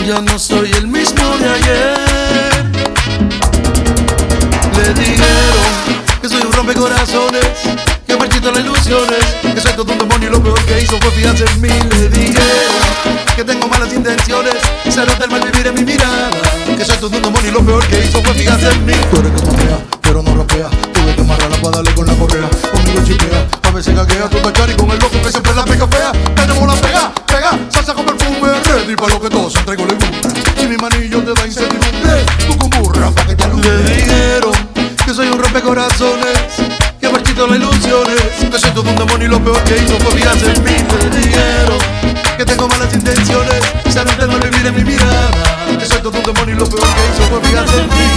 Ya no soy el mismo de ayer. Le dijeron que soy un rompecorazones, que marchito las ilusiones, que soy todo un demonio y lo peor que hizo fue fijarse en mí. Le dijeron que tengo malas intenciones, se nota el mal vivir en mi mirada, que soy todo un demonio y lo peor que hizo fue fijarse en mí. Tú eres que mamea, pero no rapea. Tuve que amarrarla para darle con la correa. Conmigo chipea, a veces gaguea. Tú tachar y con el loco que siempre la pica fea. Tenemos la pega, salsa con perfume. Ready pa' lo que todos entrego le gusta. Si mi manillo te da incertidumbre, tú con burra pa' que te alumbre. Le dijeron que soy un rompecorazones, que marchito las ilusiones, que soy todo un demonio y lo peor que hizo fue fijarse en mí. Le dijeron que tengo malas intenciones, se nota el mal vivir en mi mirada, que soy todo un demonio y lo peor que hizo fue fijarse en mí.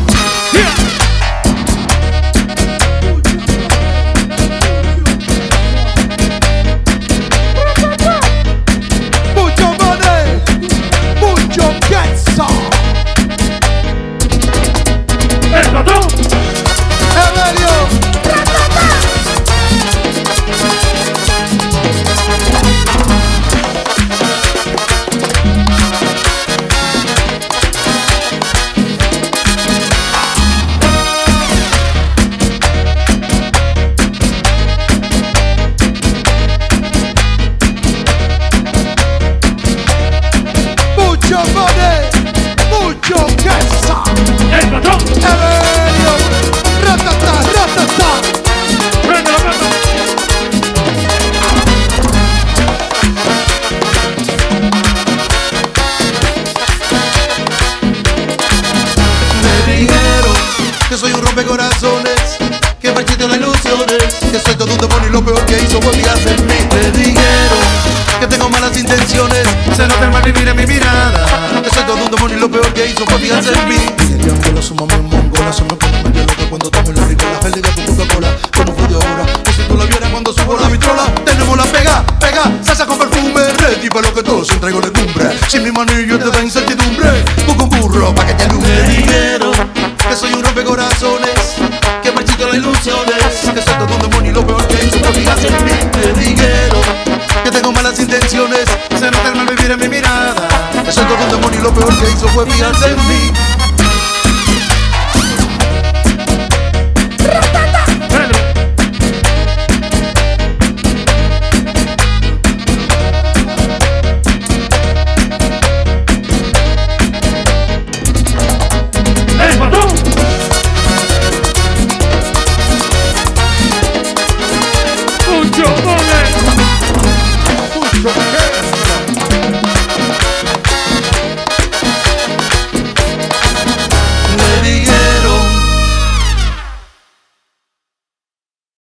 Que soy un rompecorazones, que marchito las ilusiones, que soy todo un demonio y lo peor que hizo fue fijarse en mí. Le dijeron que tengo malas intenciones, se nota el mal vivir en mi mirada, que soy todo un demonio y lo peor que hizo fue fijarse en mí. Y el diablo su mamá en mongola, se me pone medio loca cuando tomo la rica, la pérdida tu Coca-Cola, como fue de ahora. Y si tú la vieras cuando subo la vitrola, tenemos la pega, salsa con perfume, ready pa' lo que todos entrego legumbre. Si mi manillo te da incertidumbre, tú con burro pa' que te alumbre. Le dijeron que soy un rompecorazones, que marchito las ilusiones, que soy todo un demonio y lo peor que hizo fue fijarse en mí. Me dijeron que tengo malas intenciones, se nota el mal vivir en mi mirada, que soy todo un demonio y lo peor que hizo fue fijarse en mí. Mucho mole.